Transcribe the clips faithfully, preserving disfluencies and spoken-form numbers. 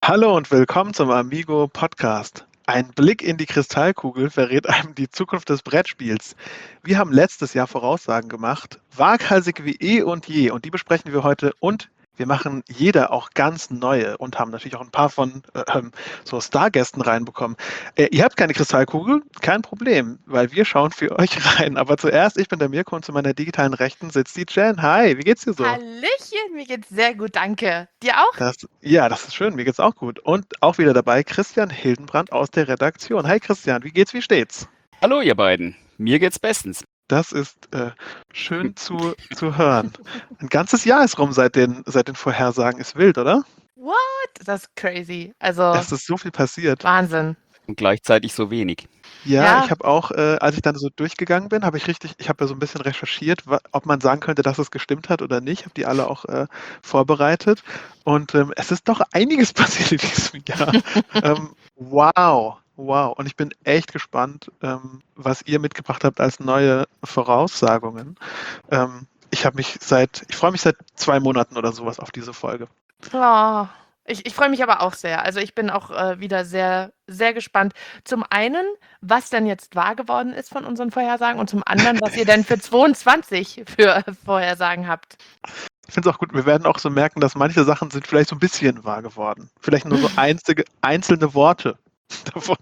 Hallo und willkommen zum Amigo Podcast. Ein Blick in die Kristallkugel verrät einem die Zukunft des Brettspiels. Wir haben letztes Jahr Voraussagen gemacht, waghalsig wie eh und je, und die besprechen wir heute, und wir machen jeder auch ganz neue und haben natürlich auch ein paar von äh, ähm, so Stargästen reinbekommen. Äh, ihr habt keine Kristallkugel? Kein Problem, weil wir schauen für euch rein. Aber zuerst, ich bin der Mirko und zu meiner digitalen Rechten sitzt die Jen. Hi, wie geht's dir so? Hallöchen, mir geht's sehr gut, danke. Dir auch? Das, ja, das ist schön, mir geht's auch gut. Und auch wieder dabei Christian Hildenbrand aus der Redaktion. Hi Christian, wie geht's, wie steht's? Hallo ihr beiden, mir geht's bestens. Das ist äh, schön zu, zu hören. Ein ganzes Jahr ist rum seit den, seit den Vorhersagen. Ist wild, oder? What? Das ist crazy. Also, Es ist so viel passiert. Wahnsinn. Und gleichzeitig so wenig. Ja, Ja. ich habe auch, äh, als ich dann so durchgegangen bin, habe ich richtig, ich habe ja so ein bisschen recherchiert, wa- ob man sagen könnte, dass es gestimmt hat oder nicht. Habe die alle auch äh, vorbereitet. Und ähm, es ist doch einiges passiert in diesem Jahr. ähm, wow, wow. Und ich bin echt gespannt, ähm, was ihr mitgebracht habt als neue Voraussagungen. Ähm, ich habe mich seit, ich freue mich seit zwei Monaten oder sowas auf diese Folge. Oh, ich ich freue mich aber auch sehr. Also, ich bin auch, äh, wieder sehr, sehr gespannt. Zum einen, was denn jetzt wahr geworden ist von unseren Vorhersagen und zum anderen, was ihr denn für zweiundzwanzig für Vorhersagen habt. Ich finde es auch gut, wir werden auch so merken, dass manche Sachen sind vielleicht so ein bisschen wahr geworden. Vielleicht nur so einzige, einzelne Worte davon.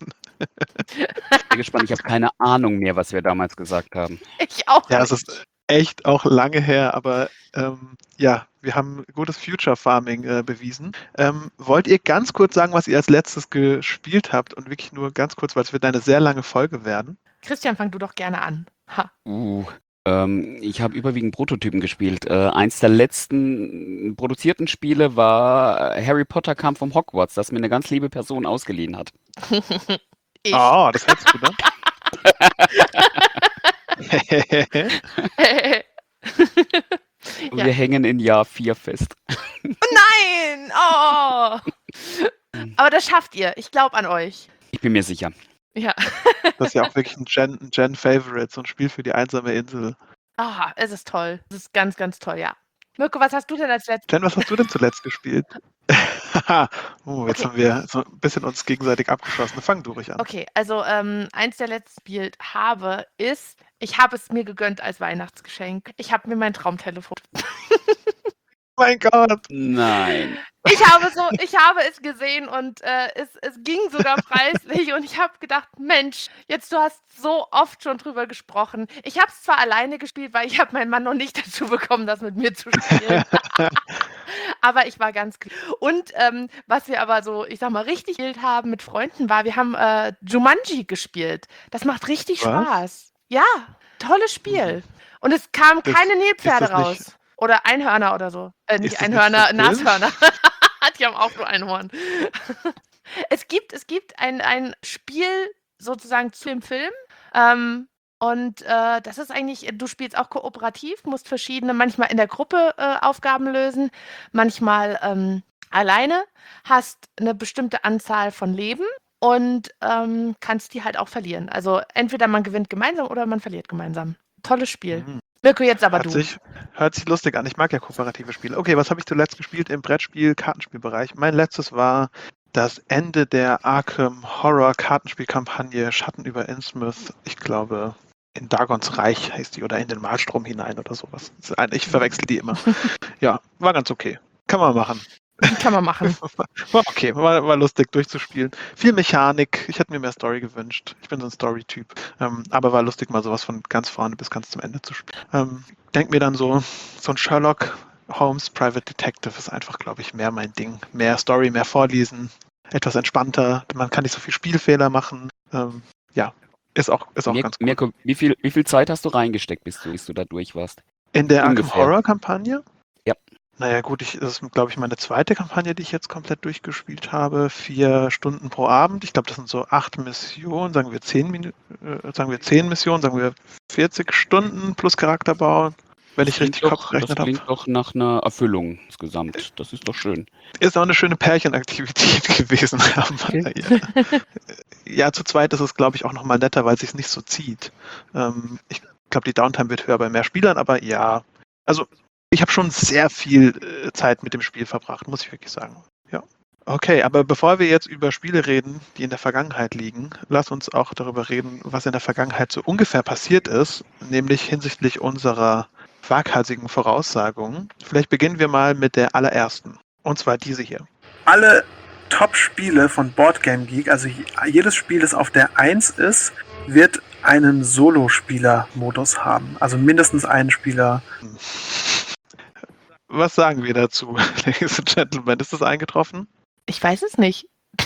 Ich bin gespannt, ich habe keine Ahnung mehr, was wir damals gesagt haben. Ich auch Ja, es nicht. ist echt auch lange her, aber ähm, ja, wir haben gutes Future Farming äh, bewiesen. Ähm, wollt ihr ganz kurz sagen, was ihr als letztes gespielt habt? Und wirklich nur ganz kurz, weil es wird eine sehr lange Folge werden. Christian, fang du doch gerne an. Ha. Uh, ähm, ich habe überwiegend Prototypen gespielt. Äh, eins der letzten produzierten Spiele war Harry Potter kam vom Hogwarts, das mir eine ganz liebe Person ausgeliehen hat. Ich. Oh, das hört sich gut an. Und Ja. wir hängen in Jahr vier fest. Nein! Oh! Aber das schafft ihr. Ich glaube an euch. Ich bin mir sicher. Ja. Das ist ja auch wirklich ein Gen, ein Gen-Favorite, so ein Spiel für die einsame Insel. Ah, es ist toll. Es ist ganz, ganz toll, ja. Mirko, was hast du denn als letztes? Jen, was hast du denn zuletzt gespielt? oh, jetzt Okay. haben wir so ein bisschen uns gegenseitig abgeschossen. Fang du ruhig an. Okay, also ähm, eins der letzten gespielt habe, ist, ich habe es mir gegönnt als Weihnachtsgeschenk. Ich habe mir mein Traumtelefon. Mein Gott. Nein. Ich habe so, ich habe es gesehen und äh, es, es ging sogar preislich und ich habe gedacht, Mensch, jetzt du hast so oft schon drüber gesprochen. Ich habe es zwar alleine gespielt, weil ich habe meinen Mann noch nicht dazu bekommen, das mit mir zu spielen. Aber ich war ganz glücklich. Und ähm, was wir aber so, ich sag mal, richtig gespielt haben mit Freunden war, wir haben äh, Jumanji gespielt. Das macht richtig Was? Spaß. Ja, tolles Spiel. Und es kamen Ist- keine Nilpferde ist das nicht- raus. Oder Einhörner oder so. Äh, nicht Ist das nicht Einhörner, so Nashörner. Die haben auch nur ein Horn. Es gibt, es gibt ein, ein Spiel sozusagen zu dem Film. Ähm, und äh, das ist eigentlich, du spielst auch kooperativ, musst verschiedene, manchmal in der Gruppe äh, Aufgaben lösen, manchmal ähm, alleine, hast eine bestimmte Anzahl von Leben und ähm, kannst die halt auch verlieren. Also entweder man gewinnt gemeinsam oder man verliert gemeinsam. Tolles Spiel. Mhm. Mirko, jetzt aber Hört du. sich, hört sich lustig an. Ich mag ja kooperative Spiele. Okay, was habe ich zuletzt gespielt im Brettspiel, Kartenspielbereich? Mein letztes war das Ende der Arkham Horror Kartenspielkampagne Schatten über Innsmouth. Ich glaube, in Dagons Reich heißt die oder in den Malstrom hinein oder sowas. Das ist ein- Ich verwechsel die immer. Ja, war ganz okay. Kann man machen. Kann man machen. War okay, war, war lustig durchzuspielen. Viel Mechanik. Ich hätte mir mehr Story gewünscht. Ich bin so ein Story-Typ. Ähm, aber war lustig, mal sowas von ganz vorne bis ganz zum Ende zu spielen. Ähm, denk mir dann so, so ein Sherlock Holmes Private Detective ist einfach, glaube ich, mehr mein Ding. Mehr Story, mehr vorlesen, etwas entspannter. Man kann nicht so viel Spielfehler machen. Ähm, ja, ist auch, ist auch Mir, ganz gut. Mirko, wie viel, wie viel Zeit hast du reingesteckt, bis du, bis du da durch warst? In der Arkham ungefähr. Horror Kampagne? Ja. Naja gut, ich, das ist, glaube ich, meine zweite Kampagne, die ich jetzt komplett durchgespielt habe. Vier Stunden pro Abend. Ich glaube, das sind so acht Missionen, sagen wir zehn Minuten, äh, sagen wir zehn Missionen, sagen wir vierzig Stunden plus Charakterbau, wenn ich richtig Klingt Kopf doch, gerechnet das habe. klingt doch nach einer Erfüllung insgesamt. Das ist doch schön. Ist auch eine schöne Pärchenaktivität gewesen. Okay. ja. ja, zu zweit ist es, glaube ich, auch nochmal netter, weil es sich nicht so zieht. Ähm, ich glaube, die Downtime wird höher bei mehr Spielern, aber ja, also ich habe schon sehr viel äh, Zeit mit dem Spiel verbracht, muss ich wirklich sagen. Ja. Okay, aber bevor wir jetzt über Spiele reden, die in der Vergangenheit liegen, lass uns auch darüber reden, was in der Vergangenheit so ungefähr passiert ist, nämlich hinsichtlich unserer waghalsigen Voraussagungen. Vielleicht beginnen wir mal mit der allerersten, und zwar diese hier. Alle Top-Spiele von Boardgame Geek, also jedes Spiel, das auf der eins ist, wird einen Solo-Spieler-Modus haben. Also mindestens einen Spieler. Was sagen wir dazu, Ladies and Gentlemen? Ist das eingetroffen? Ich weiß es nicht.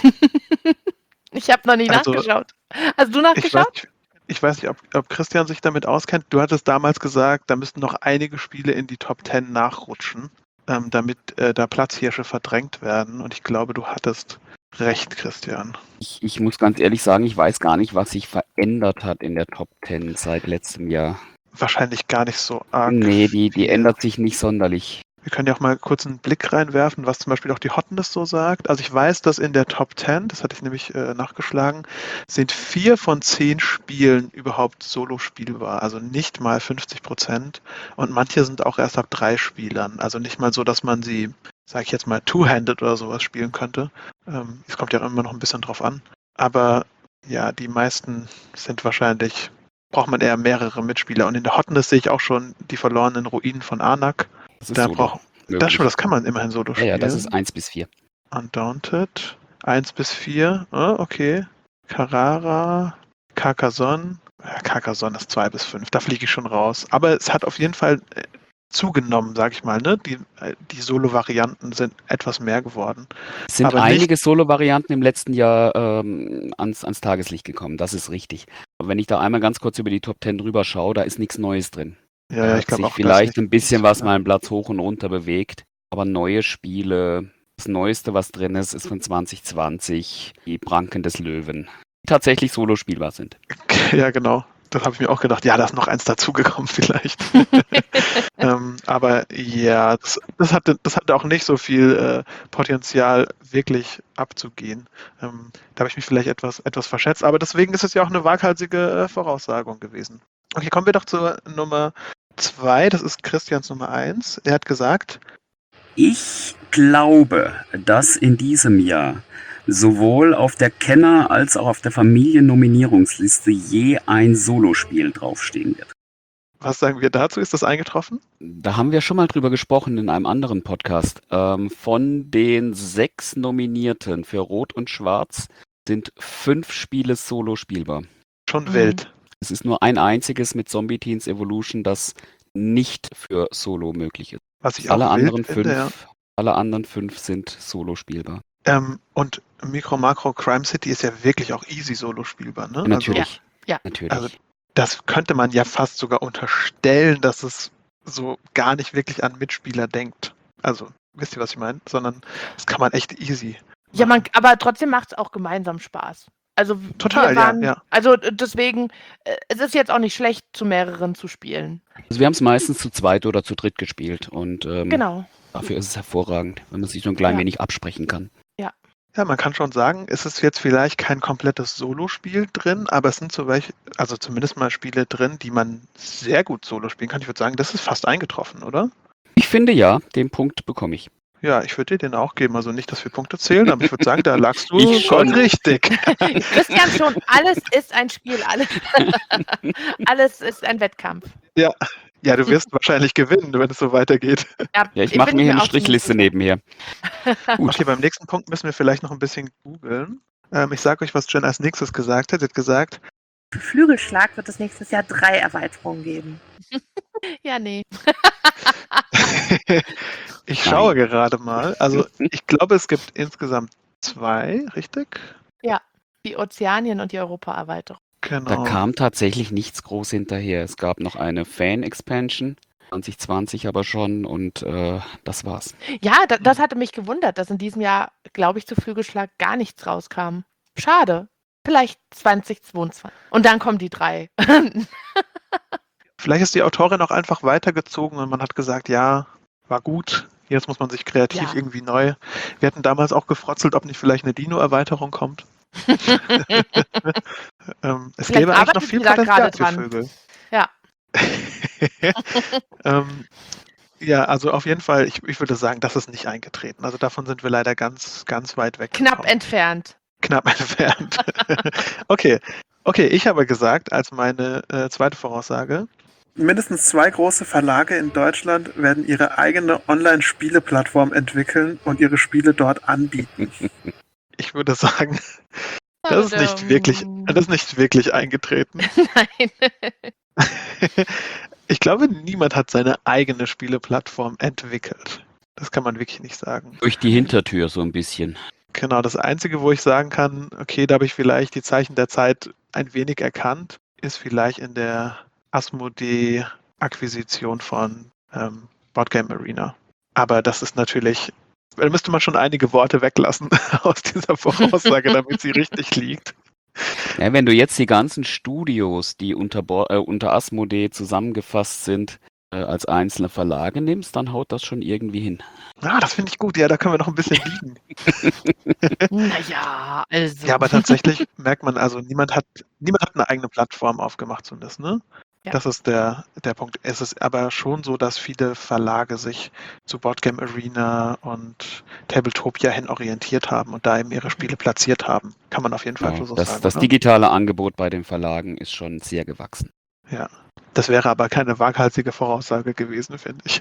Ich habe noch nie Also, nachgeschaut. Hast du Ich weiß nachgeschaut? nicht, ich weiß nicht ob, ob Christian sich damit auskennt. Du hattest damals gesagt, da müssten noch einige Spiele in die Top zehn nachrutschen, ähm, damit äh, da Platzhirsche verdrängt werden. Und ich glaube, du hattest recht, Christian. Ich, ich muss ganz ehrlich sagen, ich weiß gar nicht, was sich verändert hat in der Top zehn seit letztem Jahr. Wahrscheinlich gar nicht so arg. Nee, die, die viel. ändert sich nicht sonderlich. Wir können ja auch mal kurz einen Blick reinwerfen, was zum Beispiel auch die Hotness so sagt. Also ich weiß, dass in der Top zehn, das hatte ich nämlich äh, nachgeschlagen, sind vier von zehn Spielen überhaupt solo spielbar. Also nicht mal fünfzig Prozent. Und manche sind auch erst ab drei Spielern. Also nicht mal so, dass man sie, sage ich jetzt mal, two-handed oder sowas spielen könnte. Ähm, es kommt ja immer noch ein bisschen drauf an. Aber ja, die meisten sind wahrscheinlich, braucht man eher mehrere Mitspieler. Und in der Hotness sehe ich auch schon die verlorenen Ruinen von Arnak. Das ist Da Solo braucht möglich. das schon, das kann man immerhin solo Ja, spielen. ja, das ist eins bis vier. Undaunted, eins bis vier, ah, okay. Carrara, Carcassonne, ja, Carcassonne ist zwei bis fünf, da fliege ich schon raus. Aber es hat auf jeden Fall äh, zugenommen, sag ich mal, ne? Die, äh, die Solo-Varianten sind etwas mehr geworden. Es sind Aber nicht- einige Solo-Varianten im letzten Jahr ähm, ans, ans Tageslicht gekommen, das ist richtig. Aber wenn ich da einmal ganz kurz über die Top zehn drüber schaue, da ist nichts Neues drin. Ja, Da ja, hat ich glaube sich auch. vielleicht das ein bisschen nicht- was mal einen Platz hoch und runter bewegt. Aber neue Spiele, das Neueste, was drin ist, ist von zwanzig zwanzig, die Pranken des Löwen, die tatsächlich solo spielbar sind. Ja, genau. Das habe ich mir auch gedacht. Ja, da ist noch eins dazugekommen vielleicht. ähm, aber ja, das, das, hatte, das hatte auch nicht so viel äh, Potenzial, wirklich abzugehen. Ähm, da habe ich mich vielleicht etwas, etwas verschätzt. Aber deswegen ist es ja auch eine waghalsige äh, Voraussagung gewesen. Okay, kommen wir doch zur Nummer zwei. Das ist Christians Nummer eins. Er hat gesagt, Ich glaube, dass in diesem Jahr sowohl auf der Kenner- als auch auf der Familiennominierungsliste je ein Solospiel draufstehen wird. was sagen wir dazu? Ist das eingetroffen? Da haben wir schon mal drüber gesprochen in einem anderen Podcast. Ähm, von den sechs Nominierten für Rot und Schwarz sind fünf Spiele solo spielbar. Schon Mhm. wild. Es ist nur ein einziges mit Zombie Teens Evolution, das nicht für Solo möglich ist. Was ich Alle auch wild anderen finde, ja. fünf, alle anderen fünf sind solo spielbar. Ähm, und Micro Macro Crime City ist ja wirklich auch easy solo spielbar, ne? Natürlich. Ja, ja. Natürlich. Also, das könnte man ja fast sogar unterstellen, dass es so gar nicht wirklich an Mitspieler denkt. Also, wisst ihr, was ich meine? Sondern das kann man echt easy. Ja, man, aber trotzdem macht es auch gemeinsam Spaß. Also Total, wir ja, waren, ja. Also äh, deswegen, äh, es ist jetzt auch nicht schlecht, zu mehreren zu spielen. Also wir haben es meistens zu zweit oder zu dritt gespielt und ähm, Genau. dafür ist es hervorragend, wenn man sich so ein klein Ja. wenig absprechen kann. Ja, man kann schon sagen, es ist jetzt vielleicht kein komplettes Solo-Spiel drin, aber es sind so welche, also zumindest mal Spiele drin, die man sehr gut Solo spielen kann. Ich würde sagen, das ist fast eingetroffen, oder? Ich finde ja, den Punkt bekomme ich. Ja, ich würde dir den auch geben. Also nicht, dass wir Punkte zählen, aber ich würde sagen, da lagst du Ich schon. gold richtig. Christian schon, alles ist ein Spiel, alles, alles ist ein Wettkampf. Ja. Ja, du wirst wahrscheinlich gewinnen, wenn es so weitergeht. Ja, ich bin mache mir hier eine auch ziemlich Strichliste sicher. nebenher. Okay, beim nächsten Punkt müssen wir vielleicht noch ein bisschen googeln. Ähm, ich sage euch, was Jen als nächstes gesagt hat. Sie hat gesagt, Für Flügelschlag wird es nächstes Jahr drei Erweiterungen geben. Ja, nee. ich schaue gerade mal. Also ich glaube, es gibt insgesamt zwei, richtig? Die Ozeanien und die Europa-Erweiterung. Genau. Da kam tatsächlich nichts groß hinterher. Es gab noch eine Fan-Expansion, zwanzig zwanzig aber schon und äh, das war's. Ja, da, das hatte mich gewundert, dass in diesem Jahr, glaube ich, zu Flügelschlag gar nichts rauskam. Schade. Vielleicht zwanzig zweiundzwanzig. Und dann kommen die drei. Vielleicht ist die Autorin auch einfach weitergezogen und man hat gesagt, ja, war gut. Jetzt muss man sich kreativ Ja. irgendwie neu. Wir hatten damals auch gefrotzelt, ob nicht vielleicht eine Dino-Erweiterung kommt. ähm, es Vielleicht gäbe eigentlich noch arbeitet viel sie da Potenzial gerade für dran. Vögel. Ja. ähm, Ja, also auf jeden Fall, ich, ich würde sagen, das ist nicht eingetreten. Also davon sind wir leider ganz, ganz weit weg. Knapp entfernt. Knapp entfernt. Okay. Okay, ich habe gesagt, als meine äh, zweite Voraussage, Mindestens zwei große Verlage in Deutschland werden ihre eigene Online-Spiele-Plattform entwickeln und ihre Spiele dort anbieten. ich würde sagen, das ist nicht wirklich, das ist nicht wirklich eingetreten. Nein. Ich glaube, niemand hat seine eigene Spieleplattform entwickelt. Das kann man wirklich nicht sagen. Durch die Hintertür so ein bisschen. Genau, das Einzige, wo ich sagen kann, okay, da habe ich vielleicht die Zeichen der Zeit ein wenig erkannt, ist vielleicht in der Asmodee-Akquisition von ähm, Boardgame Arena. Aber das ist natürlich, da müsste man schon einige Worte weglassen aus dieser Voraussage, damit sie richtig liegt. Ja, wenn du jetzt die ganzen Studios, die unter, Bo äh, unter Asmodee zusammengefasst sind, äh, als einzelne Verlage nimmst, dann haut das schon irgendwie hin. Ah, das finde ich gut. Ja, da können wir noch ein bisschen liegen. Naja, also. Ja, aber tatsächlich merkt man, also niemand hat, niemand hat eine eigene Plattform aufgemacht zumindest, ne? Ja. Das ist der, der Punkt. Es ist aber schon so, dass viele Verlage sich zu Boardgame Arena und Tabletopia hin orientiert haben und da eben ihre Spiele platziert haben. Kann man auf jeden Fall Ja, so das sagen. das oder? digitale Angebot bei den Verlagen ist schon sehr gewachsen. Ja. Das wäre aber keine waghalsige Voraussage gewesen, finde ich.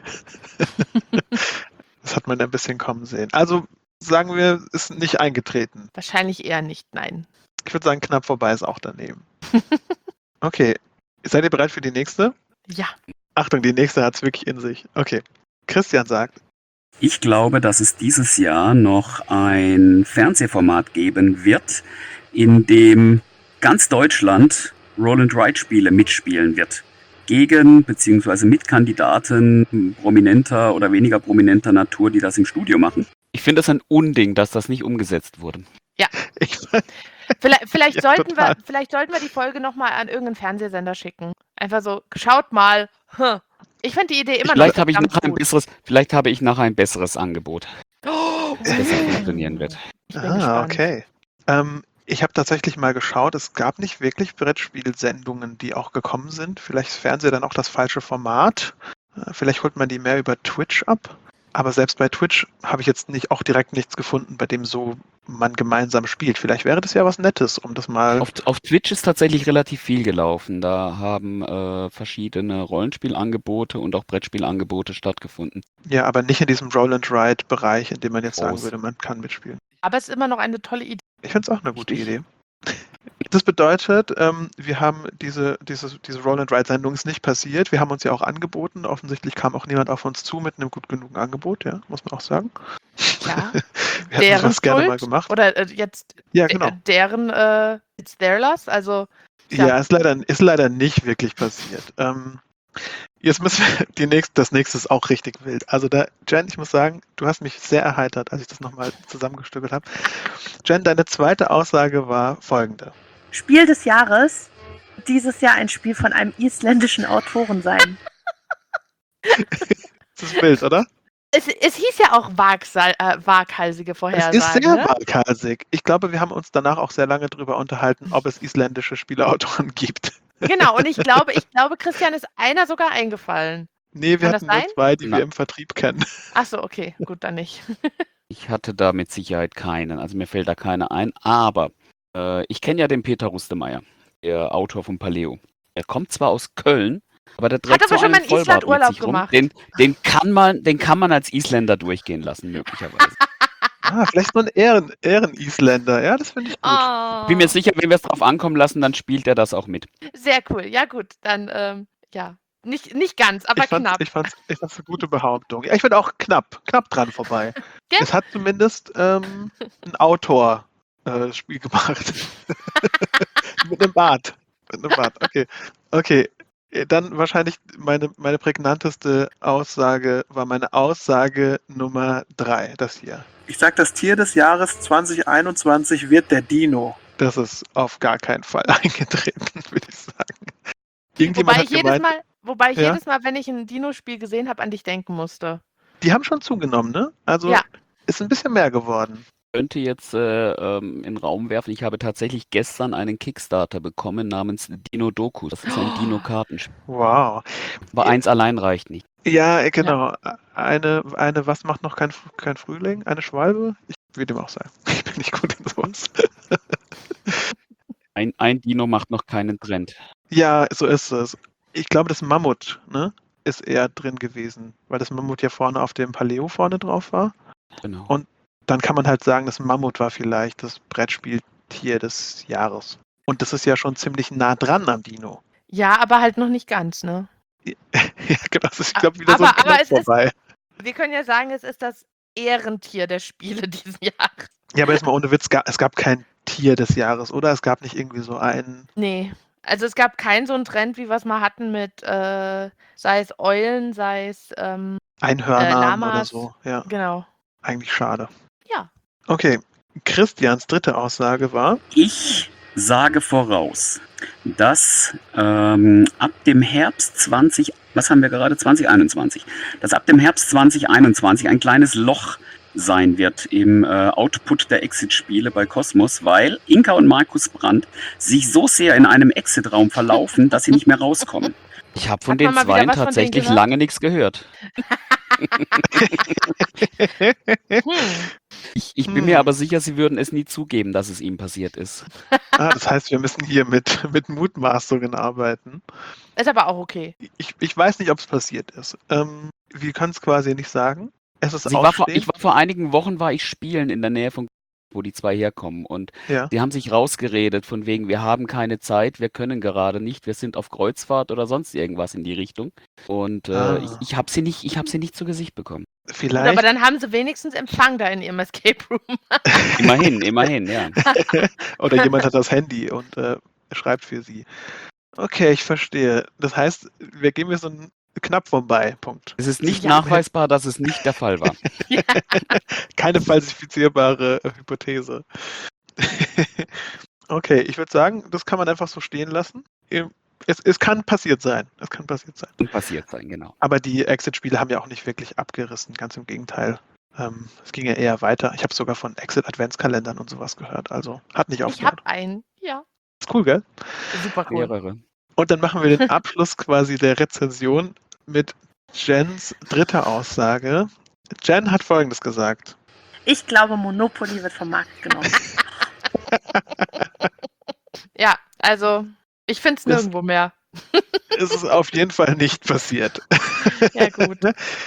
Das hat man ein bisschen kommen sehen. Also sagen wir, ist nicht eingetreten. Wahrscheinlich eher nicht, nein. Ich würde sagen, knapp vorbei ist auch daneben. Okay. Seid ihr bereit für die nächste? Ja. Achtung, die nächste hat es wirklich in sich. Okay. Christian sagt, Ich glaube, dass es dieses Jahr noch ein Fernsehformat geben wird, in dem ganz Deutschland Roll-and-Ride-Spiele mitspielen wird. Gegen bzw. mit Kandidaten prominenter oder weniger prominenter Natur, die das im Studio machen. Ich finde es ein Unding, dass das nicht umgesetzt wurde. ich, Vielleicht, vielleicht, Ja, sollten total. wir, vielleicht sollten wir die Folge nochmal an irgendeinen Fernsehsender schicken. Einfach so, schaut mal. Hm. Ich fand die Idee immer Vielleicht noch habe ich verdammt nachher ein gut. besseres, vielleicht habe ich nachher ein besseres Angebot, Oh, das besser funktionieren wird. ich bin ah, gespannt. okay. Ähm, ich habe tatsächlich mal geschaut, es gab nicht wirklich Brettspielsendungen, die auch gekommen sind. Vielleicht ist Fernseher dann auch das falsche Format. Äh, Vielleicht holt man die mehr über Twitch ab. Aber selbst bei Twitch habe ich jetzt nicht auch direkt nichts gefunden, bei dem so man gemeinsam spielt. Vielleicht wäre das ja was Nettes, um das mal. Auf, auf Twitch ist tatsächlich relativ viel gelaufen. Da haben äh, verschiedene Rollenspielangebote und auch Brettspielangebote stattgefunden. Ja, aber nicht in diesem Roll-and-Ride-Bereich, in dem man jetzt sagen Groß. würde, man kann mitspielen. Aber es ist immer noch eine tolle Idee. Ich finde es auch eine gute Richtig. Idee. Das bedeutet, ähm, wir haben diese, diese, diese Roll-and-Ride-Sendung ist nicht passiert. Wir haben uns ja auch angeboten. Offensichtlich kam auch niemand auf uns zu mit einem gut genug Angebot, ja, muss man auch sagen. Ja. Wir hätten Deren das gerne Schuld? mal gemacht. Oder äh, jetzt Ja, de- genau. deren äh, It's their loss. Also Ja, ja. ist leider, ist leider nicht wirklich passiert. Ähm, jetzt müssen wir die nächste, das nächste ist auch richtig wild. Also da, Jen, ich muss sagen, du hast mich sehr erheitert, als ich das nochmal zusammengestückelt habe. Jen, deine zweite Aussage war folgende. Spiel des Jahres wird dieses Jahr ein Spiel von einem isländischen Autoren sein. Das ist wild, oder? es, es hieß ja auch wagsal, äh, waghalsige Es Vorhersagen. ist sehr ne? waghalsig. Ich glaube, wir haben uns danach auch sehr lange darüber unterhalten, ob es isländische Spieleautoren gibt. Genau, und ich glaube, ich glaube, Christian ist einer sogar eingefallen. Nee, wir Kann das hatten nur sein? zwei, die Nein. wir im Vertrieb kennen. Achso, okay, gut, dann nicht. Ich hatte da mit Sicherheit keinen, also mir fällt da keiner ein, aber äh, ich kenne ja den Peter Rustemeyer, der Autor von Paleo. Er kommt zwar aus Köln, aber der trägt Hat aber so schon mal einen in Vollbart Island mit Urlaub sich rum. gemacht. Den, den, kann man, den kann man als Isländer durchgehen lassen, möglicherweise. Ah, vielleicht so ein Ehren, Ehren-Isländer. Ja, das finde ich gut. Oh, Bin mir sicher, wenn wir es drauf ankommen lassen, dann spielt er das auch mit. sehr cool. Ja, gut, dann, ähm, ja. Nicht, nicht ganz, aber ich fand's, knapp. Ich fand's, ich fand's eine gute Behauptung. Ja, ich finde auch knapp, knapp dran vorbei. Gell? Es hat zumindest ähm, ein Autor äh, das Spiel gemacht. Mit einem Bart. Mit einem Bart, okay. Okay, dann wahrscheinlich meine, meine prägnanteste Aussage war meine Aussage Nummer drei, das hier. Ich sag, das Tier des Jahres zwanzig einundzwanzig wird der Dino. Das ist auf gar keinen Fall eingetreten, würde ich sagen. Wobei Irgendjemand ich hat jedes gemeint, Mal, wobei ich Ja? jedes Mal, wenn ich ein Dino-Spiel gesehen habe, an dich denken musste. die haben schon zugenommen, ne? Also Ja. ist ein bisschen mehr geworden. könnte jetzt äh, ähm, in den Raum werfen, ich habe tatsächlich gestern einen Kickstarter bekommen namens Dino Doku. Das ist ein Dino-Kartenspiel. Wow. Aber eins allein reicht nicht. Ja, äh, genau. Eine, eine, was macht noch kein, kein Frühling? Eine Schwalbe? Ich würde ihm auch sagen. Ich bin nicht gut in sowas. Ein, ein Dino macht noch keinen Trend. Ja, so ist es. Ich glaube, das Mammut, ne, ist eher drin gewesen, weil das Mammut ja vorne auf dem Paleo vorne drauf war. Genau. Und dann kann man halt sagen, das Mammut war vielleicht das Brettspieltier des Jahres. Und das ist ja schon ziemlich nah dran am Dino. Ja, aber halt noch nicht ganz, ne? Ja, genau. Das ist, ich glaube, wieder so Aber- ein aber Knapp es ist- vorbei. Wir können ja sagen, es ist das Ehrentier der Spiele diesen Jahres. Ja, aber jetzt mal ohne Witz, ga- es gab kein Tier des Jahres, oder? Es gab nicht irgendwie so einen. Nee. Also es gab keinen so einen Trend, wie wir es mal hatten mit, äh, sei es Eulen, sei es, ähm, Einhörnern Äh, oder Lamas. so. Ja, genau. eigentlich schade. Ja. Okay, Christians dritte Aussage war, Ich sage voraus, dass ähm, ab dem Herbst zwanzig, was haben wir gerade, zwanzig einundzwanzig, dass ab dem Herbst zwanzig einundzwanzig ein kleines Loch sein wird im äh, Output der Exit-Spiele bei Cosmos, weil Inka und Markus Brandt sich so sehr in einem Exit-Raum verlaufen, dass sie nicht mehr rauskommen. Ich habe von Hat den man mal wieder Zweien was von denen tatsächlich gehört? lange nichts gehört. Hm. Ich, ich bin Hm. mir aber sicher, sie würden es nie zugeben, dass es ihm passiert ist. ah, das heißt, wir müssen hier mit, mit Mutmaßungen arbeiten. Ist aber auch okay. Ich, ich weiß nicht, ob es passiert ist. Ähm, wir können es quasi nicht sagen. Es ist Also ich, war vor, ausstehend. ich war vor einigen Wochen war ich spielen in der Nähe von wo die zwei herkommen und Ja. die haben sich rausgeredet von wegen, wir haben keine Zeit, wir können gerade nicht, wir sind auf Kreuzfahrt oder sonst irgendwas in die Richtung. Und äh, Ah. ich, ich habe sie nicht, ich habe sie nicht zu Gesicht bekommen. Gut, Vielleicht. aber dann haben sie wenigstens Empfang da in ihrem Escape Room. Immerhin, immerhin, ja. Oder jemand hat das Handy und äh, schreibt für sie. Okay, ich verstehe. Das heißt, wir geben mir so einen knapp vorbei. Punkt. Es ist nicht Ja. nachweisbar, dass es nicht der Fall war. Keine falsifizierbare äh, Hypothese. Okay, ich würde sagen, das kann man einfach so stehen lassen. Es, es kann passiert sein. Es kann passiert sein. Und passiert sein, genau. Aber die Exit-Spiele haben ja auch nicht wirklich abgerissen, ganz im Gegenteil. Ähm, es ging ja eher weiter. Ich habe sogar von Exit-Adventskalendern und sowas gehört. Also hat nicht Ich aufgehört. hab einen. Ja. Ist cool, gell? Super cool. Mehrere. Und dann machen wir den Abschluss quasi der Rezension mit Jens dritter Aussage. Jen hat Folgendes gesagt. Ich glaube, Monopoly wird vom Markt genommen. Ja, also ich finde es Das- nirgendwo mehr. Es ist auf jeden Fall nicht passiert. Ja, gut.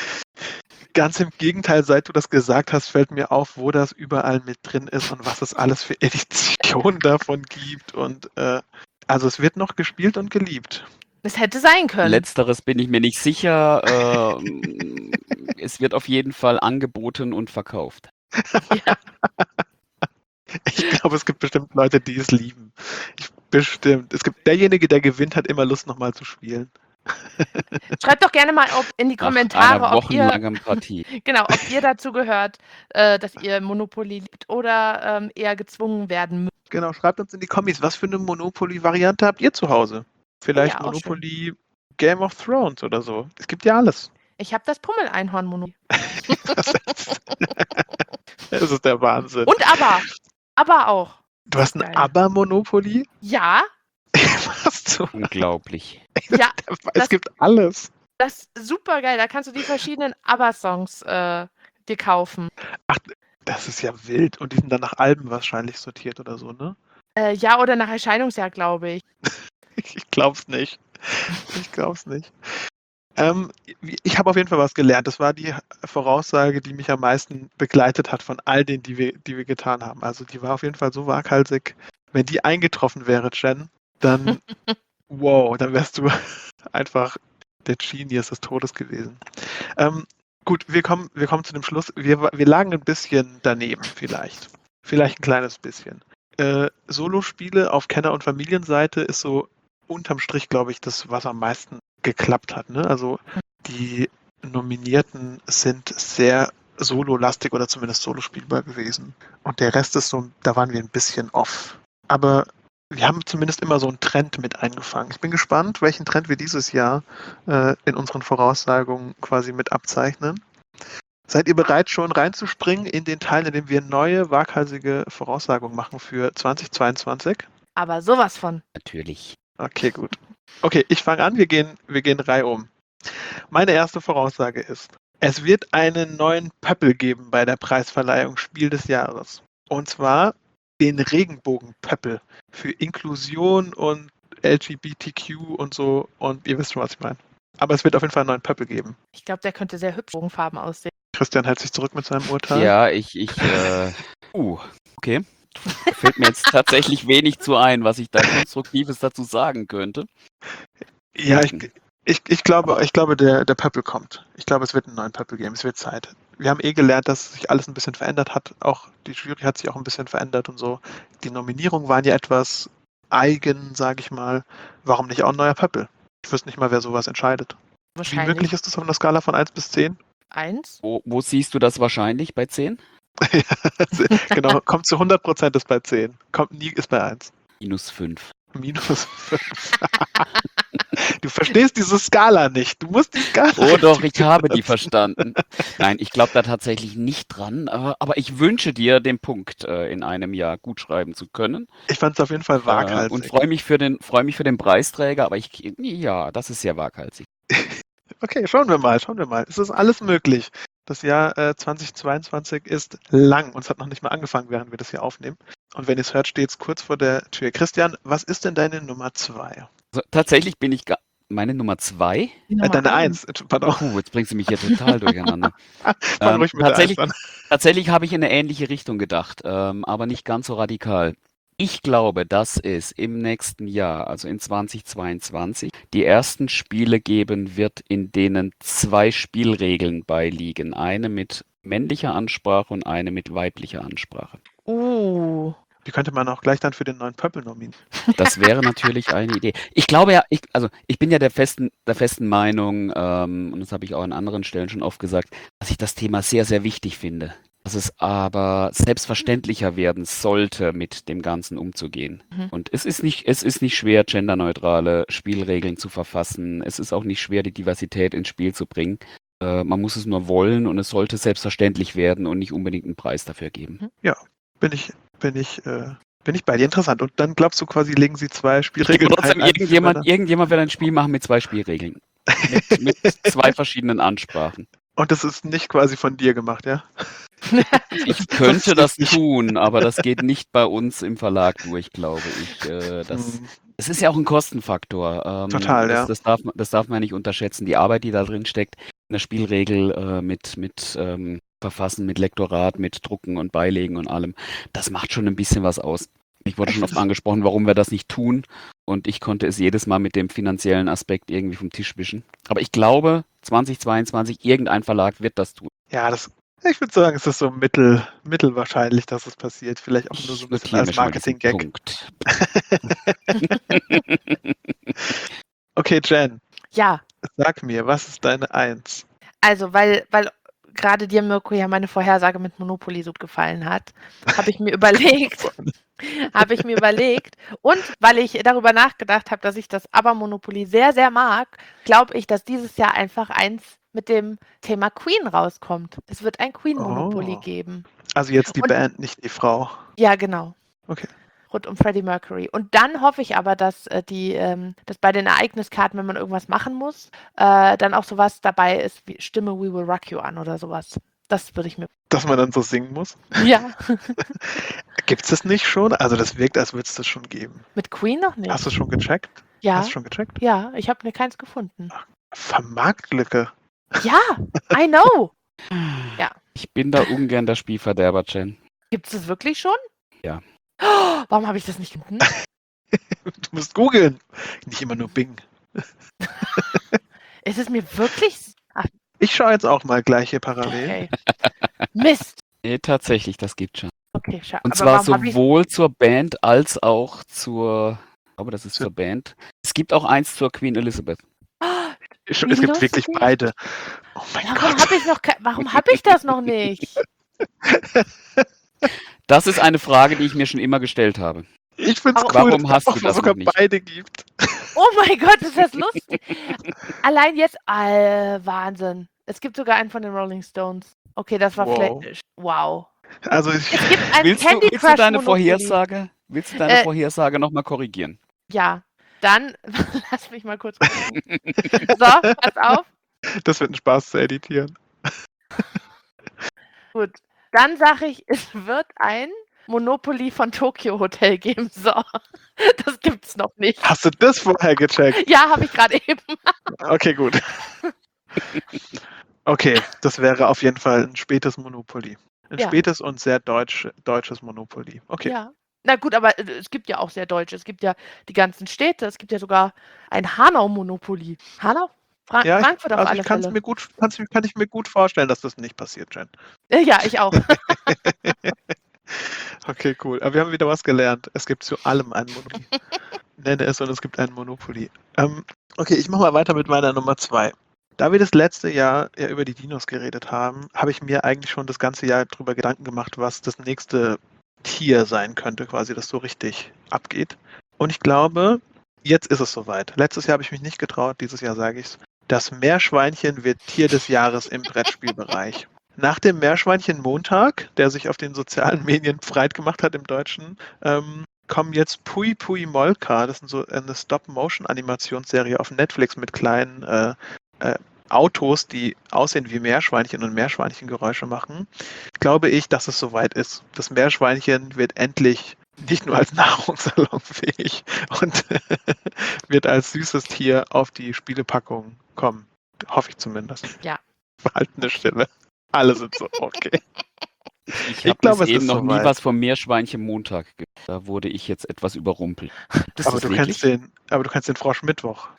Ganz im Gegenteil, seit du das gesagt hast, fällt mir auf, wo das überall mit drin ist und was es alles für Editionen davon gibt. Und äh, also es wird noch gespielt und geliebt. Es hätte sein können. Letzteres bin ich mir nicht sicher. ähm, es wird auf jeden Fall angeboten und verkauft. Ja. Ich glaube, es gibt bestimmt Leute, die es lieben. Ich, bestimmt. Es gibt derjenige, der gewinnt, hat immer Lust, nochmal zu spielen. Schreibt doch gerne mal ob, in die Nach Kommentare, einer ob ihr, wochenlangen Partie. genau, ob ihr dazu gehört, äh, dass ihr Monopoly liebt oder ähm, eher gezwungen werden müsst. Genau, schreibt uns in die Kommis, was für eine Monopoly-Variante habt ihr zu Hause? Vielleicht Ja, auch Monopoly Game of Thrones oder so. Es gibt ja alles. Ich habe das Pummel-Einhorn-Monopoly. Das ist, das ist der Wahnsinn. Und aber, aber auch. Du hast ein Geil. Aber-Monopoly? Ja, Was du? Unglaublich. ja, Es Das- gibt alles. das ist super geil. Da kannst du die verschiedenen Aber-Songs äh, dir kaufen. Das ist ja wild. Und die sind dann nach Alben wahrscheinlich sortiert oder so, ne? Äh, ja, oder nach Erscheinungsjahr, glaube ich. Ich glaub's nicht. Ich glaub's nicht. Ähm, ich habe auf jeden Fall was gelernt. Das war die Voraussage, die mich am meisten begleitet hat von all denen, die wir, die wir getan haben. Also die war auf jeden Fall so waghalsig. Wenn die eingetroffen wäre, Jen, dann wow, dann wärst du einfach der Genius des Todes gewesen. Ähm, gut, wir kommen, wir kommen zu dem Schluss. Wir, wir lagen ein bisschen daneben vielleicht. Vielleicht ein kleines bisschen. Äh, Solospiele auf Kenner- und Familienseite ist so unterm Strich, glaube ich, das, was am meisten geklappt hat. Ne? Also die Nominierten sind sehr solo-lastig oder zumindest solo-spielbar gewesen. Und der Rest ist so, da waren wir ein bisschen off. Aber wir haben zumindest immer so einen Trend mit eingefangen. Ich bin gespannt, welchen Trend wir dieses Jahr äh, in unseren Voraussagungen quasi mit abzeichnen. Seid ihr bereit, schon reinzuspringen in den Teil, in dem wir neue, waghalsige Voraussagungen machen für zweitausendzweiundzwanzig? Aber sowas von. Natürlich. Okay, gut. Okay, ich fange an, wir gehen, wir gehen Reihe um. Meine erste Voraussage ist, es wird einen neuen Pöppel geben bei der Preisverleihung Spiel des Jahres. Und zwar den Regenbogen-Pöppel für Inklusion und L G B T Q und so. Und ihr wisst schon, was ich meine. Aber es wird auf jeden Fall einen neuen Pöppel geben. Ich glaube, der könnte sehr hübsch Bogenfarben aussehen. Christian hält sich zurück mit seinem Urteil. Ja, ich, ich, äh, uh, okay. Da fällt mir jetzt tatsächlich wenig zu ein, was ich da Konstruktives dazu sagen könnte. Ja, ich, ich, ich glaube, ich glaube der, der Pöppel kommt. Ich glaube, es wird einen neuen Pöppel geben. Es wird Zeit. Wir haben eh gelernt, dass sich alles ein bisschen verändert hat. Auch die Jury hat sich auch ein bisschen verändert und so. Die Nominierungen waren ja etwas eigen, sage ich mal. Warum nicht auch ein neuer Pöppel? Ich wüsste nicht mal, wer sowas entscheidet. Wie Wahrscheinlich. möglich ist das auf einer Skala von eins bis zehn? Eins? Wo, wo siehst du das wahrscheinlich bei zehn? Genau, kommt zu hundert Prozent ist bei zehn. Kommt nie ist bei eins. Minus fünf. Minus fünf. Du verstehst diese Skala nicht. Du musst die Skala. Oh doch, ich habe die verstanden. Nein, ich glaube da tatsächlich nicht dran, aber, aber ich wünsche dir den Punkt äh, in einem Jahr gut schreiben zu können. Ich fand es auf jeden Fall Äh, waghalsig. und freue mich für den freue mich für den Preisträger, aber ich ja, das ist sehr waghalsig. Okay, schauen wir mal, schauen wir mal. Es ist alles möglich. Das Jahr äh, zweitausendzweiundzwanzig ist lang und es hat noch nicht mal angefangen, während wir das hier aufnehmen. Und wenn ihr es hört, steht es kurz vor der Tür. Christian, was ist denn deine Nummer zwei? Also, tatsächlich bin ich ga- meine Nummer zwei. Äh, Die Nummer deine eins. eins. Pardon. Puh, jetzt bringst du mich hier total durcheinander. Fang Ähm, ruhig mit der tatsächlich eins an. tatsächlich habe ich in eine ähnliche Richtung gedacht, ähm, aber nicht ganz so radikal. Ich glaube, dass es im nächsten Jahr, also in zweitausendzweiundzwanzig, die ersten Spiele geben wird, in denen zwei Spielregeln beiliegen. Eine mit männlicher Ansprache und eine mit weiblicher Ansprache. Uh. Die könnte man auch gleich dann für den neuen Pöppel nominieren. Das wäre natürlich eine Idee. Ich glaube ja, ich, also ich bin ja der festen, der festen Meinung, ähm, und das habe ich auch an anderen Stellen schon oft gesagt, dass ich das Thema sehr, sehr wichtig finde. Dass es aber selbstverständlicher werden sollte, mit dem Ganzen umzugehen. Mhm. Und es ist nicht, es ist nicht schwer, genderneutrale Spielregeln zu verfassen. Es ist auch nicht schwer, die Diversität ins Spiel zu bringen. Äh, man muss es nur wollen und es sollte selbstverständlich werden und nicht unbedingt einen Preis dafür geben. Bin ich, bin ich, äh, bin ich bei dir. Interessant. Und dann glaubst du quasi, legen sie zwei Ich Spielregeln glaube, trotzdem, ein- ein für irgendjemand, Männer. irgendjemand wird ein Spiel machen mit zwei Spielregeln. Mit, mit zwei verschiedenen Ansprachen. Und das ist nicht quasi von dir gemacht, ja? Ich könnte das tun, aber das geht nicht bei uns im Verlag durch, glaube ich. Äh, das, Hm, es ist ja auch ein Kostenfaktor. Ähm, Total, das, ja. das, darf, man- das darf man nicht unterschätzen. Die Arbeit, die da drin steckt, eine Spielregel äh, mit, mit ähm, Verfassen, mit Lektorat, mit Drucken und Beilegen und allem, das macht schon ein bisschen was aus. Ich wurde schon oft angesprochen, warum wir das nicht tun. Und ich konnte es jedes Mal mit dem finanziellen Aspekt irgendwie vom Tisch wischen. Aber ich glaube, zweitausendzweiundzwanzig, irgendein Verlag wird das tun. Ja, das, ich würde sagen, es ist so mittel, mittelwahrscheinlich, dass es passiert. Vielleicht auch nur so ein bisschen notiere als mir schon mal diesen Marketing-Gag. Punkt. Okay, Jen, Ja, sag mir, was ist deine Eins? also weil, weil gerade dir, Mirko, ja meine Vorhersage mit Monopoly so gefallen hat, habe ich mir überlegt, habe ich mir überlegt und weil ich darüber nachgedacht habe, dass ich das Aber-Monopoly sehr, sehr mag, glaube ich, dass dieses Jahr einfach eins mit dem Thema Queen rauskommt. Es wird ein Queen-Monopoly Oh. geben. Also jetzt die Und- Band, nicht die Frau. Ja, genau. Okay. Rund um Freddie Mercury. Und dann hoffe ich aber, dass äh, die, ähm, dass bei den Ereigniskarten, wenn man irgendwas machen muss, äh, dann auch sowas dabei ist wie Stimme We Will Rock You an oder sowas. Das würde ich mir. Dass man dann so singen muss. Ja. Gibt es das nicht schon? Also das wirkt, als würde es das schon geben. Mit Queen noch nicht. Hast du schon gecheckt? ja. Hast du schon gecheckt? Ja, ich habe mir keins gefunden. Vermarktlücke. Ja, I know. Ich bin da ungern der Spielverderber, Jen. Gibt es das wirklich schon? Ja. Oh, warum habe ich das nicht gefunden? Du musst googeln. Nicht immer nur Bing. Ist es mir wirklich? Ach, Ich schaue jetzt auch mal gleich hier parallel. okay. Mist. Nee, tatsächlich, das gibt schon. Okay, schade. Und Aber zwar warum hab ich's- sowohl zur Band als auch zur, ich glaube, das ist Zur- zur Band. Es gibt auch eins zur Queen Elizabeth. Es Wie gibt lustig. wirklich beide. Oh mein Warum Gott. habe ich noch ke- Warum habe ich das noch nicht? Das ist eine Frage, die ich mir schon immer gestellt habe. Ich finde es cool, Warum dass hast es du auch das sogar noch nicht? beide gibt. Oh mein Gott, ist das lustig. Allein jetzt, äh, Wahnsinn. Es gibt sogar einen von den Rolling Stones. Okay, das war Wow. vielleicht. Wow. Also ich, Es gibt ein Willst du, Candy willst du Crush deine Monopoly. Vorhersage, willst du deine Äh, Vorhersage nochmal korrigieren? Ja, dann lass mich mal kurz gucken. So, pass auf. das wird ein Spaß zu editieren. Gut. Dann sage ich, es wird ein Monopoly von Tokyo Hotel geben. So, das gibt's noch nicht. Hast du das vorher gecheckt? Ja, habe ich gerade eben. Okay, gut. Okay, das wäre auf jeden Fall ein spätes Monopoly. Ein Ja. spätes und sehr deutsch, deutsches Monopoly. Okay. Ja. Na gut, aber äh, es gibt ja auch sehr Deutsche. Es gibt ja die ganzen Städte. Es gibt ja sogar ein Hanau-Monopoly. Hanau? Fra Ja, ich, Frankfurt auf also alle ich kann's Fälle. mir gut, kann's, kann ich mir gut vorstellen, dass das nicht passiert, Jen. Äh, Ja, ich auch. Okay, cool. Aber wir haben wieder was gelernt. Es gibt zu allem ein Monopoly. Nenne es und es gibt ein Monopoly. Ähm, okay, ich mache mal weiter mit meiner Nummer zwei. Da wir das letzte Jahr ja über die Dinos geredet haben, habe ich mir eigentlich schon das ganze Jahr darüber Gedanken gemacht, was das nächste Tier sein könnte, quasi, das so richtig abgeht. Und ich glaube, jetzt ist es soweit. Letztes Jahr habe ich mich nicht getraut, dieses Jahr sage ich es. Das Meerschweinchen wird Tier des Jahres im Brettspielbereich. Nach dem Meerschweinchen-Montag, der sich auf den sozialen Medien breit gemacht hat im Deutschen, ähm, kommen jetzt Pui Pui Molka. Das ist so eine Stop-Motion-Animationsserie auf Netflix mit kleinen äh, äh, Autos, die aussehen wie Meerschweinchen und Meerschweinchengeräusche machen. Glaube ich, dass es soweit ist. Das Meerschweinchen wird endlich nicht nur als Nahrungssalon fähig und wird als süßes Tier auf die Spielepackung kommen. Hoffe ich zumindest. Ja. Verhaltene Stille. Alle sind so, okay. Ich Ich habe glaube, bis es eben ist noch nie soweit. was vom Meerschweinchen Montag gehört. Da wurde ich jetzt etwas überrumpelt. Das Aber ist du, wirklich? kennst den, aber du kennst den Frosch Mittwoch.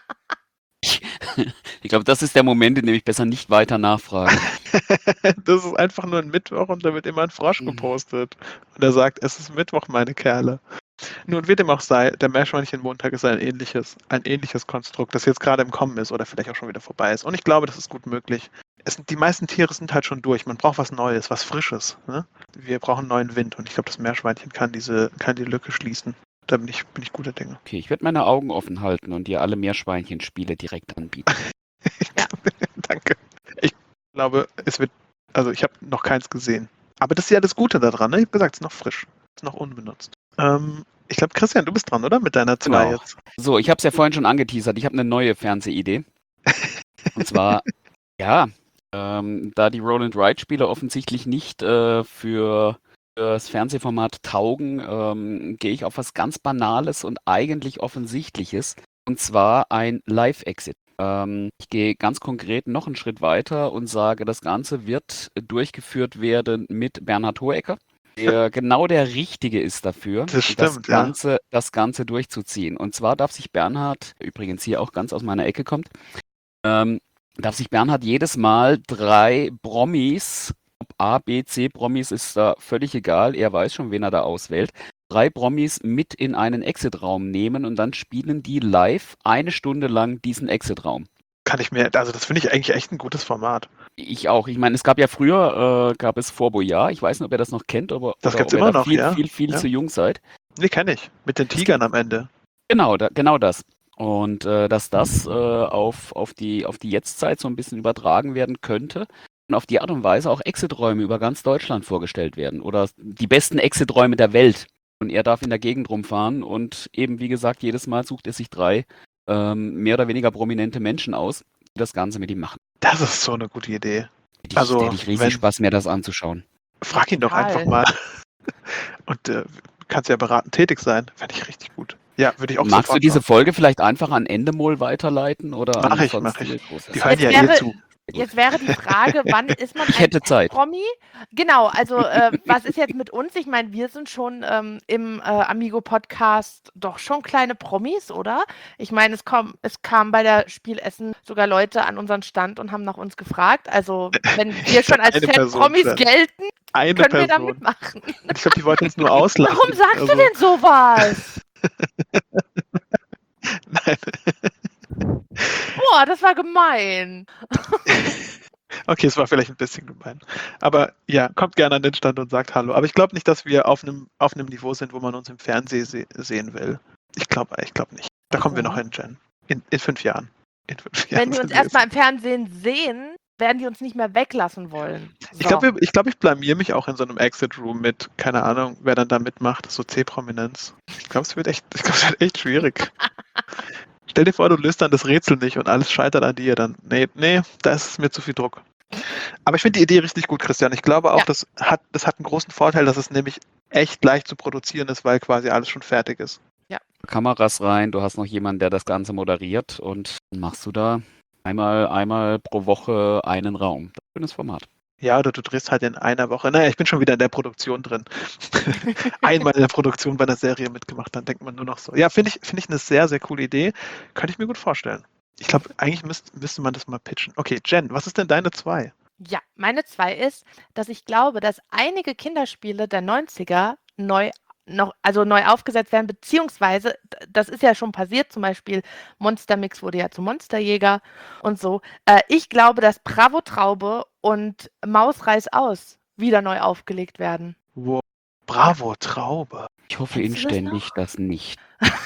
Ich glaube, das ist der Moment, in dem ich besser nicht weiter nachfrage. Das ist einfach nur ein Mittwoch und da wird immer ein Frosch Mhm. gepostet. Und er sagt, es ist Mittwoch, meine Kerle. Nun, wie dem auch sei, der Meerschweinchen-Montag ist ein ähnliches, ein ähnliches Konstrukt, das jetzt gerade im Kommen ist oder vielleicht auch schon wieder vorbei ist. Und ich glaube, das ist gut möglich. Es sind, die meisten Tiere sind halt schon durch. Man braucht was Neues, was Frisches. Ne? Wir brauchen neuen Wind und ich glaube, das Meerschweinchen kann diese, kann die Lücke schließen. Da bin ich, bin ich guter Dinge. Okay, ich werde meine Augen offen halten und dir alle Meerschweinchen-Spiele direkt anbieten. Danke. Ich glaube, es wird, also ich habe noch keins gesehen. Aber das ist ja das Gute daran, ne? Ich habe gesagt, es ist noch frisch, es ist noch unbenutzt. Ähm, ich glaube, Christian, du bist dran, oder? Mit deiner zwei Genau. jetzt. So, ich habe es ja vorhin schon angeteasert. Ich habe eine neue Fernsehidee. Und zwar, ja, ähm, da die Roll-and-Ride-Spiele offensichtlich nicht äh, für das Fernsehformat taugen, ähm, gehe ich auf was ganz Banales und eigentlich Offensichtliches. Und zwar ein Live-Exit. Ähm, ich gehe ganz konkret noch einen Schritt weiter und sage, das Ganze wird durchgeführt werden mit Bernhard Hohecker, der genau der Richtige ist dafür, Das stimmt, ja. Ganze, das Ganze durchzuziehen. Und zwar darf sich Bernhard, übrigens hier auch ganz aus meiner Ecke kommt, ähm, darf sich Bernhard jedes Mal drei Promis, ob A, B, C Promis ist da völlig egal, er weiß schon, wen er da auswählt, drei Promis mit in einen Exit-Raum nehmen und dann spielen die live eine Stunde lang diesen Exit-Raum. Kann ich mir, also das finde ich eigentlich echt ein gutes Format. Ich auch. Ich meine, es gab ja früher, äh, gab es Vorboyard. Ich weiß nicht, ob ihr das noch kennt, aber Das oder gibt's ob ihr immer da noch, viel, ja. viel, viel Ja. zu jung seid. Nee, kenne ich. Mit den Tigern am Ende. Genau, da, genau das. Und äh, dass das äh, auf, auf, die, auf die Jetztzeit so ein bisschen übertragen werden könnte und auf die Art und Weise auch Exit-Räume über ganz Deutschland vorgestellt werden oder die besten Exit-Räume der Welt. Und er darf in der Gegend rumfahren und eben, wie gesagt, jedes Mal sucht er sich drei ähm, mehr oder weniger prominente Menschen aus, die das Ganze mit ihm machen. Das ist so eine gute Idee. Hätte ich, Also, hätte ich riesig wenn- Spaß, mir das anzuschauen. Frag ihn doch Total. einfach mal. Und äh, kannst ja beratend tätig sein. Fände ich richtig gut. Ja, würde ich auch Magst du sofort diese machen. Folge vielleicht einfach an Endemol weiterleiten? Oder Mach an ich, sonst mach ich. viele große- Die hören Jetzt ja eh wäre- zu. Jetzt wäre die Frage, wann ist man Ich ein hätte Zeit. Promi? Genau, also äh, was ist jetzt mit uns? Ich meine, wir sind schon ähm, im äh, Amigo-Podcast doch schon kleine Promis, oder? Ich meine, es, komm, es kamen bei der Spielessen sogar Leute an unseren Stand und haben nach uns gefragt. Also wenn wir schon als Eine Person, Fan-Promis Jen. gelten, Eine können wir da Person. mitmachen. Und ich glaube, die wollten uns nur auslachen. Warum sagst Also, du denn sowas? Nein. Boah, das war gemein. Okay, es war vielleicht ein bisschen gemein. Aber ja, kommt gerne an den Stand und sagt Hallo. Aber ich glaube nicht, dass wir auf einem auf einem Niveau sind, wo man uns im Fernsehen se sehen will. Ich glaube ich glaube nicht. Da kommen wir Ja. noch hin, Jen. In, in fünf Jahren. In fünf Jahren Wenn wir sind uns wir es. erstmal im Fernsehen sehen, werden die uns nicht mehr weglassen wollen. So. Ich glaube, ich, glaub, ich blamier mich auch in so einem Exit-Room mit, keine Ahnung, wer dann da mitmacht, so C-Prominenz. Ich glaube, es wird echt, ich glaub, es wird echt schwierig. Stell dir vor, du löst dann das Rätsel nicht und alles scheitert an dir. Dann, nee, nee, da ist es mir zu viel Druck. Aber ich finde die Idee richtig gut, Christian. Ich glaube auch, Ja. das hat, das hat einen großen Vorteil, dass es nämlich echt leicht zu produzieren ist, weil quasi alles schon fertig ist. Kameras rein, du hast noch jemanden, der das Ganze moderiert und dann machst du da einmal, einmal pro Woche einen Raum. Das ist ein schönes Format. Ja, oder du drehst halt in einer Woche. Naja, ich bin schon wieder in der Produktion drin. Einmal in der Produktion bei einer Serie mitgemacht, dann denkt man nur noch so. Ja, finde ich, finde ich eine sehr, sehr coole Idee. Könnte ich mir gut vorstellen. Ich glaube, eigentlich müsst, müsste man das mal pitchen. Okay, Jen, was ist denn deine zwei? Ja, meine zwei ist, dass ich glaube, dass einige Kinderspiele der neunziger neu noch, also neu aufgesetzt werden, beziehungsweise, d- das ist ja schon passiert, zum Beispiel Monster Mix wurde ja zu Monsterjäger und so. Äh, ich glaube, dass Bravo Traube und Maus reiß aus wieder neu aufgelegt werden. Wow. Bravo, Traube. Ich hoffe Kennst du das inständig, noch? dass nicht.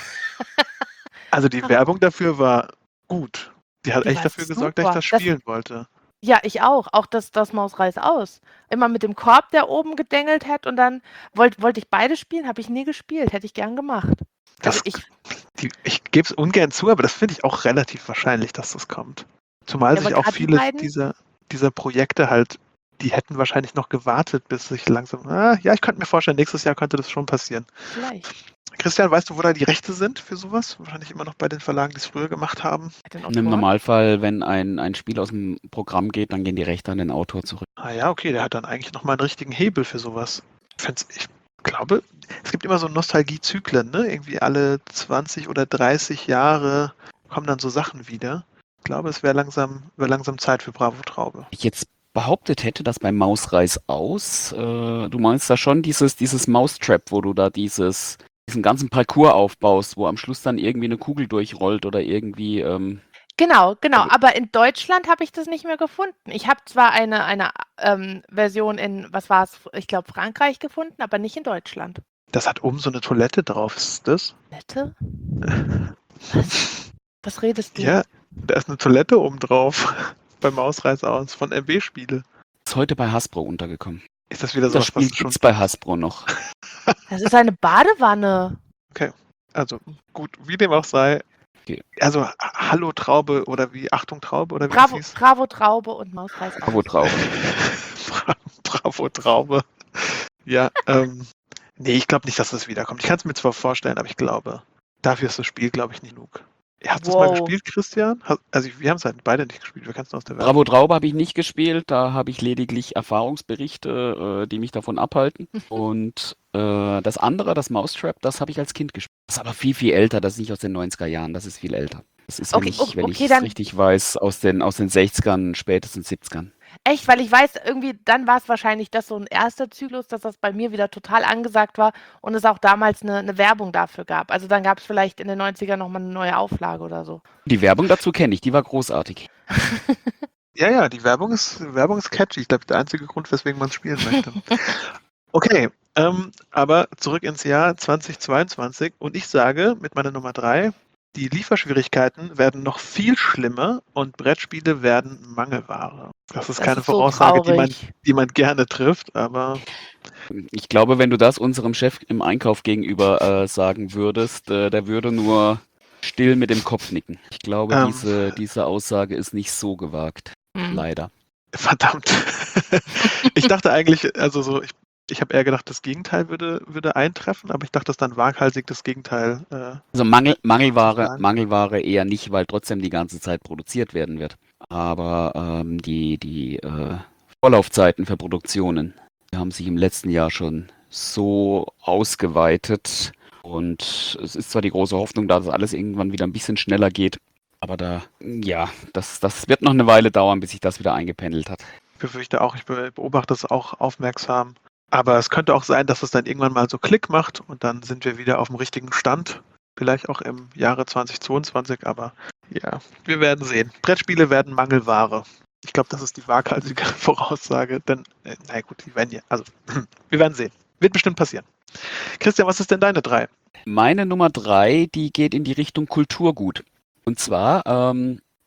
Also die Werbung dafür war gut. Die hat Die echt war dafür gesorgt, dass ich super. das Das, spielen wollte. ja, ich auch. Auch das, das Maus reiß aus. Immer mit dem Korb, der oben gedengelt hat und dann wollte wollt ich beide spielen, habe ich nie gespielt, hätte ich gern gemacht. Also Das, ich, die, ich gebe es ungern zu, aber das finde ich auch relativ wahrscheinlich, dass das kommt. Zumal ja, sich aber auch gerade die viele beiden, dieser, dieser Projekte halt, die hätten wahrscheinlich noch gewartet, bis sich langsam. Ah, ja, ich könnte mir vorstellen, nächstes Jahr könnte das schon passieren. vielleicht. Christian, weißt du, wo da die Rechte sind für sowas? Wahrscheinlich immer noch bei den Verlagen, die es früher gemacht haben. Bei den Im Autoren? Normalfall, wenn ein, ein Spiel aus dem Programm geht, dann gehen die Rechte an den Autor zurück. Ah ja, okay, der hat dann eigentlich nochmal einen richtigen Hebel für sowas. Ich find's- Ich glaube, es gibt immer so Nostalgiezyklen, ne? Irgendwie alle zwanzig oder dreißig Jahre kommen dann so Sachen wieder. Ich glaube, es wäre langsam, wär langsam Zeit für Bravo Traube. Ich jetzt behauptet hätte, dass bei Mausreiß aus, äh, du meinst da schon dieses, dieses Mousetrap, wo du da dieses, diesen ganzen Parcours aufbaust, wo am Schluss dann irgendwie eine Kugel durchrollt oder irgendwie, ähm, Genau, genau. Also- Aber in Deutschland habe ich das nicht mehr gefunden. Ich habe zwar eine, eine ähm, Version in, was war es, ich glaube Frankreich gefunden, aber nicht in Deutschland. Das hat oben so eine Toilette drauf, ist das? Nette? Was? Was redest du? Ja, da ist eine Toilette oben drauf. Bei Mausreiß aus von M B-Spiele. ist heute bei Hasbro untergekommen. Ist das wieder Das sowas, Spiel was schon. gibt's bei Hasbro noch. Das ist eine Badewanne. Also, gut, wie dem auch sei. Okay. Also, Ha- Hallo Traube oder wie Achtung Traube oder wie Bravo, es hieß? Bravo Traube und Mausreiß aus. Bravo Traube. Bra- Bravo Traube. Ja, ähm. Nee, ich glaube nicht, dass das wiederkommt. Ich kann es mir zwar vorstellen, aber ich glaube, dafür ist das Spiel, glaube ich, nicht genug. Hast du es mal Wow. gespielt, Christian? Hast, also, wir haben es halt beide nicht gespielt. Wir kennen es aus der Werbung. Bravo Traube habe ich nicht gespielt, da habe ich lediglich Erfahrungsberichte, äh, die mich davon abhalten. Und äh, das andere, das Mousetrap, das habe ich als Kind gespielt. Das ist aber viel, viel älter, das ist nicht aus den neunziger Jahren, das ist viel älter. Das ist, wenn Okay, ich, okay, wenn okay, ich es dann- richtig weiß, aus den, aus den sechzigern, spätestens siebzigern. Echt, weil ich weiß, irgendwie, dann war es wahrscheinlich das so ein erster Zyklus, dass das bei mir wieder total angesagt war und es auch damals eine, eine Werbung dafür gab. Also dann gab es vielleicht in den neunzigern nochmal eine neue Auflage oder so. Die Werbung dazu kenne ich, die war großartig. Ja, ja, die Werbung ist, Werbung ist catchy. Ich glaube, der einzige Grund, weswegen man es spielen möchte. Okay, ähm, aber zurück ins Jahr zweitausendzweiundzwanzig und ich sage mit meiner Nummer drei, die Lieferschwierigkeiten werden noch viel schlimmer und Brettspiele werden Mangelware. Das ist Das keine ist so Voraussage, die man, traurig. die man gerne trifft, aber Ich glaube, wenn du das unserem Chef im Einkauf gegenüber äh, sagen würdest, äh, der würde nur still mit dem Kopf nicken. Ich glaube, Ähm. diese, diese Aussage ist nicht so gewagt. Hm. Leider. verdammt. Ich dachte eigentlich, also so, ich, ich habe eher gedacht, das Gegenteil würde, würde eintreffen, aber ich dachte, dass dann waghalsig das Gegenteil. Äh, Also Mangel, Mangelware, Sagen. Mangelware eher nicht, weil trotzdem die ganze Zeit produziert werden wird. Aber ähm, die, die äh, Vorlaufzeiten für Produktionen, die haben sich im letzten Jahr schon so ausgeweitet. Und es ist zwar die große Hoffnung, dass alles irgendwann wieder ein bisschen schneller geht. Aber da, ja, das, das wird noch eine Weile dauern, bis sich das wieder eingependelt hat. Ich befürchte auch, ich be- beobachte es auch aufmerksam. Aber es könnte auch sein, dass es dann irgendwann mal so Klick macht und dann sind wir wieder auf dem richtigen Stand. Vielleicht auch im Jahre zweitausendzweiundzwanzig, aber ja, wir werden sehen. Brettspiele werden Mangelware. Ich glaube, das ist die waghalsige Voraussage, denn, äh, na gut, die werden ja, also, wir werden sehen. Wird bestimmt passieren. Christian, was ist denn deine drei? Meine Nummer drei, die geht in die Richtung Kulturgut. Und zwar ähm,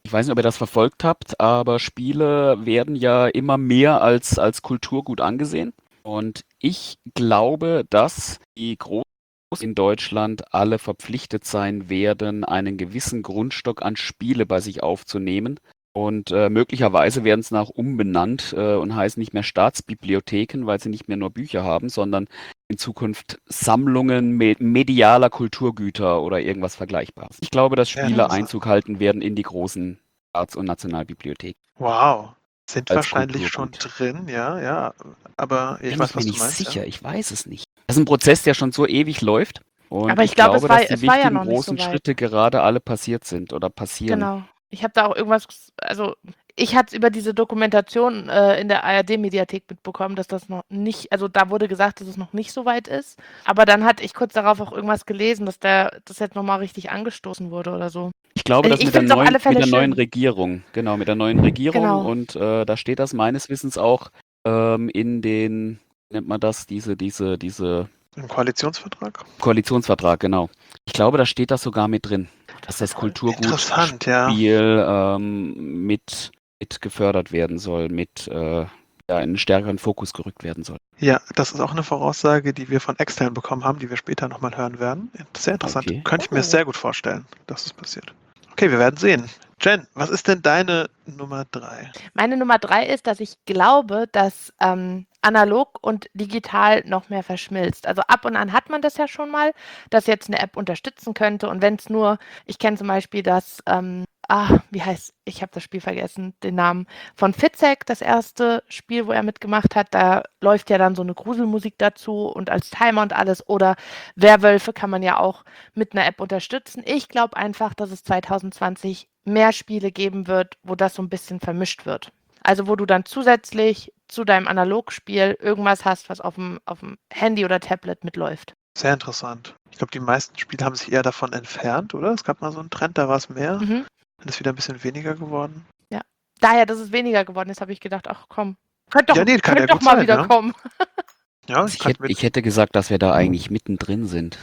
Ich weiß nicht, ob ihr das verfolgt habt, aber Spiele werden ja immer mehr als, als Kulturgut angesehen. Und ich glaube, dass die Großen in Deutschland alle verpflichtet sein werden, einen gewissen Grundstock an Spiele bei sich aufzunehmen. Und äh, möglicherweise werden es nach umbenannt äh, und heißen nicht mehr Staatsbibliotheken, weil sie nicht mehr nur Bücher haben, sondern in Zukunft Sammlungen me medialer Kulturgüter oder irgendwas Vergleichbares. Ich glaube, dass Ja, Spiele interessant. Einzug halten werden in die großen Staats- und Nationalbibliotheken Wow. Sind als wahrscheinlich schon Kulturgut. drin, ja, ja. Aber ich Bin weiß, ich mir was du nicht meinst, ja. sicher, ich weiß es nicht. Das ist ein Prozess, der schon so ewig läuft. Und Aber ich ich glaube, es glaube, war, dass die es war ja wichtigen noch nicht so großen weit. Schritte gerade alle passiert sind oder passieren. Genau. Ich habe da auch irgendwas, also ich hatte es über diese Dokumentation äh, in der A R D-Mediathek mitbekommen, dass das noch nicht, also da wurde gesagt, dass es noch nicht so weit ist. Aber dann hatte ich kurz darauf auch irgendwas gelesen, dass der das jetzt nochmal richtig angestoßen wurde oder so. Ich glaube, Ich, dass ich mit der finde es auf neuen, alle mit Fälle der neuen schön. Regierung, genau, mit der neuen Regierung Genau. und äh, da steht das meines Wissens auch ähm, in den, wie nennt man das, diese, diese, diese Im Koalitionsvertrag? Koalitionsvertrag, genau. Ich glaube, da steht das sogar mit drin, dass das Kulturgut Interessant, ja. Spiel ähm, mit, mit gefördert werden soll, mit äh, ja, in einen stärkeren Fokus gerückt werden soll. Ja, das ist auch eine Voraussage, die wir von extern bekommen haben, die wir später nochmal hören werden. Sehr interessant. Okay. Könnte ich mir Oh. sehr gut vorstellen, dass es passiert. Okay, wir werden sehen. Jen, was ist denn deine Nummer drei? Meine Nummer drei ist, dass ich glaube, dass ähm, analog und digital noch mehr verschmilzt. Also ab und an hat man das ja schon mal, dass jetzt eine App unterstützen könnte. Und wenn es nur, ich kenne zum Beispiel das, ähm, ah, wie heißt, ich habe das Spiel vergessen, den Namen von Fitzek, das erste Spiel, wo er mitgemacht hat. Da läuft ja dann so eine Gruselmusik dazu und als Timer und alles. Oder Werwölfe kann man ja auch mit einer App unterstützen. Ich glaube einfach, dass es zwanzig zwanzig mehr Spiele geben wird, wo das so ein bisschen vermischt wird. Also wo du dann zusätzlich zu deinem Analogspiel irgendwas hast, was auf dem, auf dem Handy oder Tablet mitläuft. Sehr interessant. Ich glaube, die meisten Spiele haben sich eher davon entfernt, oder? Es gab mal so einen Trend, da war es mehr. Mhm. Dann ist wieder ein bisschen weniger geworden. Daher, dass es weniger geworden ist, habe ich gedacht, ach komm, könnt doch, Ja, nee, kann könnt ja doch gut mal sein, wieder ja. kommen. Ja, Also ich ich, kann hätte, mit, ich hätte gesagt, dass wir da eigentlich mittendrin sind.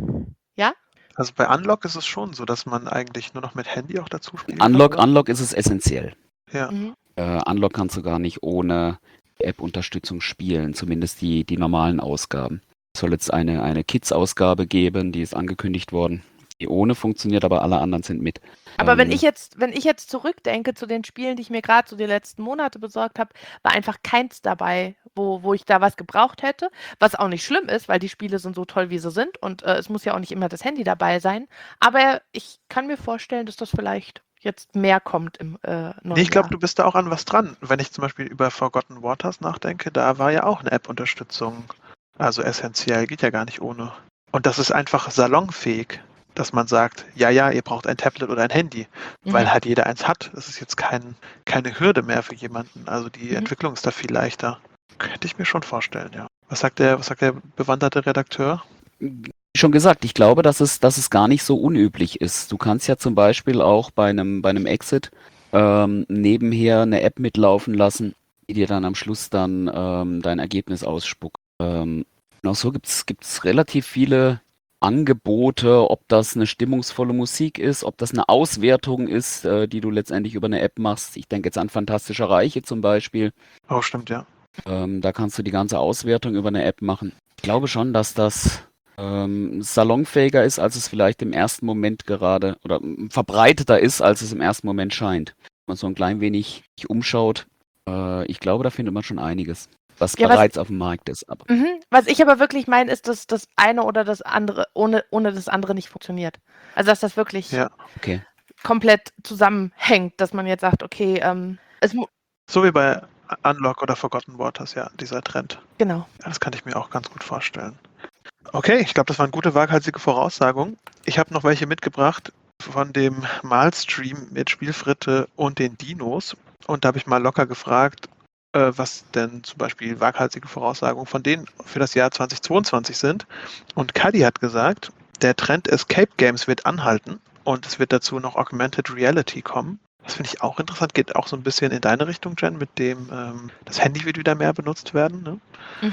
also bei Unlock ist es schon so, dass man eigentlich nur noch mit Handy auch dazu spielen Unlock, kann. oder? Unlock ist es essentiell. Ja. Mhm. Äh, Unlock kannst du gar nicht ohne App-Unterstützung spielen, zumindest die, die normalen Ausgaben. Es soll jetzt eine, eine Kids-Ausgabe geben, die ist angekündigt worden. Die ohne funktioniert, aber alle anderen sind mit. Aber wenn Ähm, ich jetzt, wenn ich jetzt zurückdenke zu den Spielen, die ich mir gerade so die letzten Monate besorgt habe, war einfach keins dabei, wo, wo ich da was gebraucht hätte. Was auch nicht schlimm ist, weil die Spiele sind so toll, wie sie sind und äh, es muss ja auch nicht immer das Handy dabei sein. Aber ich kann mir vorstellen, dass das vielleicht jetzt mehr kommt im äh, neuen Nee, ich glaube, Jahr. du bist da auch an was dran. Wenn ich zum Beispiel über Forgotten Waters nachdenke, da war ja auch eine App-Unterstützung. Also essentiell, geht ja gar nicht ohne. Und das ist einfach salonfähig, dass man sagt, ja, ja, ihr braucht ein Tablet oder ein Handy, weil Mhm. halt jeder eins hat. Das ist jetzt kein, keine Hürde mehr für jemanden. Also die Mhm. Entwicklung ist da viel leichter. Könnte ich mir schon vorstellen, ja. Was sagt der, was sagt der bewanderte Redakteur? Wie schon gesagt, ich glaube, dass es, dass es gar nicht so unüblich ist. Du kannst ja zum Beispiel auch bei einem, bei einem Exit ähm, nebenher eine App mitlaufen lassen, die dir dann am Schluss dann ähm, dein Ergebnis ausspuckt. Ähm, und auch so gibt es relativ viele Angebote, ob das eine stimmungsvolle Musik ist, ob das eine Auswertung ist, äh, die du letztendlich über eine App machst. Ich denke jetzt an Fantastische Reiche zum Beispiel. Oh, stimmt, ja. Ähm, da kannst du die ganze Auswertung über eine App machen. Ich glaube schon, dass das ähm, salonfähiger ist, als es vielleicht im ersten Moment gerade oder mm, verbreiteter ist, als es im ersten Moment scheint. Wenn man so ein klein wenig sich umschaut, äh, ich glaube, da findet man schon einiges, was Ja, was- bereits auf dem Markt ist. Aber Mhm. Was ich aber wirklich meine, ist, dass das eine oder das andere ohne, ohne das andere nicht funktioniert. Also dass das wirklich Ja. okay. komplett zusammenhängt, dass man jetzt sagt, okay, ähm, es mu So wie bei Unlock oder Forgotten Waters, ja, dieser Trend. genau. Ja, das kann ich mir auch ganz gut vorstellen. Okay, ich glaube, das waren gute, waghalsige Voraussagungen. Ich habe noch welche mitgebracht von dem Malstream mit Spielfritte und den Dinos. Und da habe ich mal locker gefragt, äh, was denn zum Beispiel waghalsige Voraussagungen von denen für das Jahr zweitausendzweiundzwanzig sind. Und Kadi hat gesagt, der Trend Escape Games wird anhalten und es wird dazu noch Augmented Reality kommen. Das finde ich auch interessant, geht auch so ein bisschen in deine Richtung, Jen, mit dem ähm, das Handy wird wieder mehr benutzt werden. Ne? Mhm.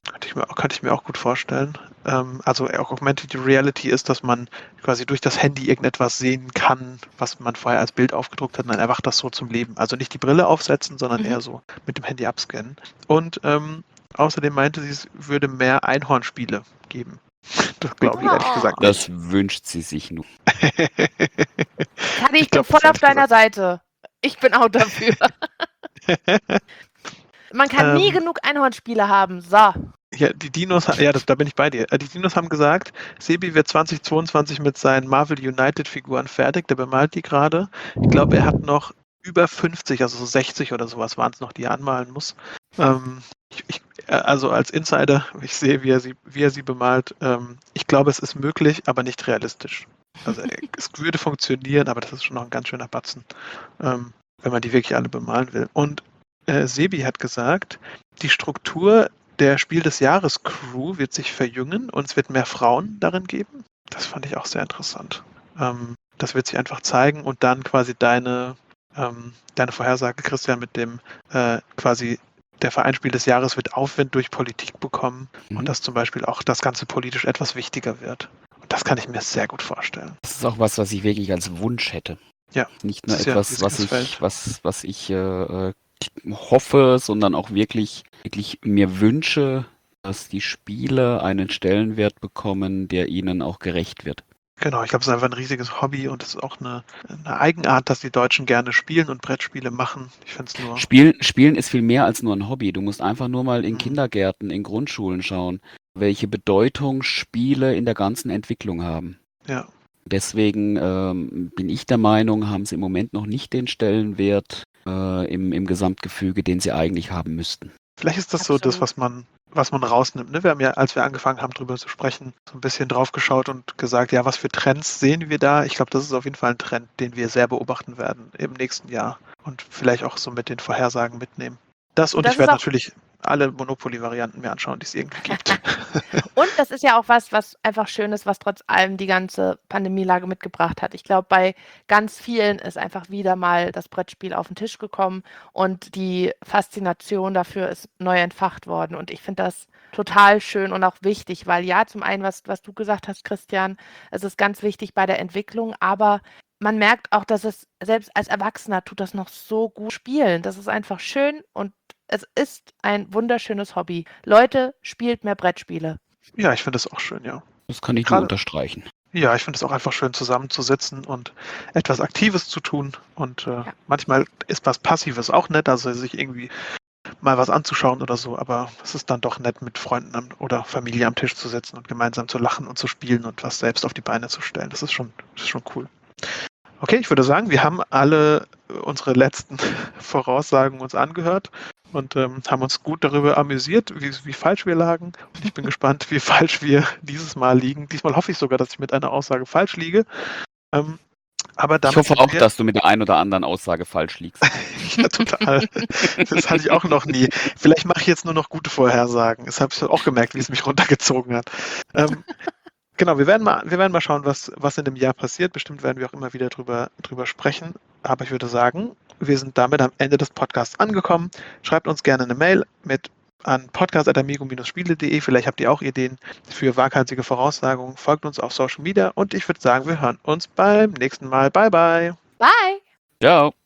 Könnte ich mir, könnte ich mir auch gut vorstellen. Ähm, also auch Augmented Reality ist, dass man quasi durch das Handy irgendetwas sehen kann, was man vorher als Bild aufgedruckt hat, und dann erwacht das so zum Leben. Also nicht die Brille aufsetzen, sondern Mhm. eher so mit dem Handy abscannen. Und ähm, außerdem meinte sie, es würde mehr Einhornspiele geben. Das glaube ich ehrlich gesagt Oh. nicht. Das wünscht sie sich nur. Kadi, ich, Ich bin glaub voll das auf ehrlich deiner gesagt. Seite. Ich bin auch dafür. Man kann nie Ähm, genug Einhornspiele haben. So. Ja, die Dinos, ha- ja, das, da bin ich bei dir. Äh, Die Dinos haben gesagt, Sebi wird zwanzig zweiundzwanzig mit seinen Marvel United Figuren fertig, der bemalt die gerade. Ich glaube, er hat noch über fünfzig, also so sechzig oder sowas waren es noch, die er anmalen muss. Ähm, ich, ich, äh, also als Insider, ich sehe, wie er sie, wie er sie bemalt. Ähm, ich glaube, es ist möglich, aber nicht realistisch. Also äh, es würde funktionieren, aber das ist schon noch ein ganz schöner Batzen, ähm, wenn man die wirklich alle bemalen will. Und äh, Sebi hat gesagt, die Struktur der Spiel des Jahres Crew wird sich verjüngen und es wird mehr Frauen darin geben. Das fand ich auch sehr interessant. Ähm, das wird sich einfach zeigen und dann quasi deine, ähm, deine Vorhersage, Christian, mit dem äh, quasi der Verein Spiel des Jahres wird Aufwind durch Politik bekommen Mhm. und dass zum Beispiel auch das Ganze politisch etwas wichtiger wird. Und das kann ich mir sehr gut vorstellen. Das ist auch was, was ich wirklich als Wunsch hätte. Ja, Nicht nur das ist ja ein etwas, was riesiges ich, Feld. was, was ich äh, äh, hoffe, sondern auch wirklich, wirklich mir wünsche, dass die Spiele einen Stellenwert bekommen, der ihnen auch gerecht wird. Genau, ich glaube, es ist einfach ein riesiges Hobby und es ist auch eine, eine Eigenart, dass die Deutschen gerne spielen und Brettspiele machen. Ich finde es nur. Spielen, Spielen ist viel mehr als nur ein Hobby. Du musst einfach nur mal in Mhm. Kindergärten, in Grundschulen schauen, welche Bedeutung Spiele in der ganzen Entwicklung haben. Ja. Deswegen ähm, bin ich der Meinung, haben sie im Moment noch nicht den Stellenwert äh, im, im Gesamtgefüge, den sie eigentlich haben müssten. Vielleicht ist das so das, Absolut. was man, was man rausnimmt. Ne? Wir haben ja, als wir angefangen haben, darüber zu sprechen, so ein bisschen drauf geschaut und gesagt, ja, was für Trends sehen wir da? Ich glaube, das ist auf jeden Fall ein Trend, den wir sehr beobachten werden im nächsten Jahr und vielleicht auch so mit den Vorhersagen mitnehmen. Das und, Und das ich werde ist auch- natürlich alle Monopoly-Varianten mir anschauen, die es irgendwie gibt. Und das ist ja auch was, was einfach schön ist, was trotz allem die ganze Pandemielage mitgebracht hat. Ich glaube, bei ganz vielen ist einfach wieder mal das Brettspiel auf den Tisch gekommen und die Faszination dafür ist neu entfacht worden. Und ich finde das total schön und auch wichtig, weil ja, zum einen, was, was du gesagt hast, Christian, es ist ganz wichtig bei der Entwicklung, aber man merkt auch, dass es selbst als Erwachsener tut das noch so gut spielen. Das ist einfach schön und es ist ein wunderschönes Hobby. Leute, spielt mehr Brettspiele. Ja, ich finde das auch schön, ja. Das kann ich Gerade- nur unterstreichen. Ja, ich finde es auch einfach schön, zusammenzusitzen und etwas Aktives zu tun. Und äh, Ja. manchmal ist was Passives auch nett, also sich irgendwie mal was anzuschauen oder so, aber es ist dann doch nett, mit Freunden am, oder Familie am Tisch zu sitzen und gemeinsam zu lachen und zu spielen und was selbst auf die Beine zu stellen. Das ist schon, das ist schon cool. Okay, ich würde sagen, wir haben alle unsere letzten Voraussagen uns angehört und ähm, haben uns gut darüber amüsiert, wie, wie falsch wir lagen. Und ich bin gespannt, wie falsch wir dieses Mal liegen. Diesmal hoffe ich sogar, dass ich mit einer Aussage falsch liege. Ähm, aber damit Ich hoffe sind auch, wir- dass du mit der einen oder anderen Aussage falsch liegst. Ja, total. Das hatte ich auch noch nie. Vielleicht mache ich jetzt nur noch gute Vorhersagen. Das habe ich auch gemerkt, wie es mich runtergezogen hat. Ähm, genau, wir werden mal, wir werden mal schauen, was, was in dem Jahr passiert. Bestimmt werden wir auch immer wieder drüber, drüber sprechen. Aber ich würde sagen, wir sind damit am Ende des Podcasts angekommen. Schreibt uns gerne eine Mail mit an podcast at amigo Spiele punkt de. Vielleicht habt ihr auch Ideen für waghalsige Voraussagungen. Folgt uns auf Social Media und ich würde sagen, wir hören uns beim nächsten Mal. Bye, bye. Bye! Ciao.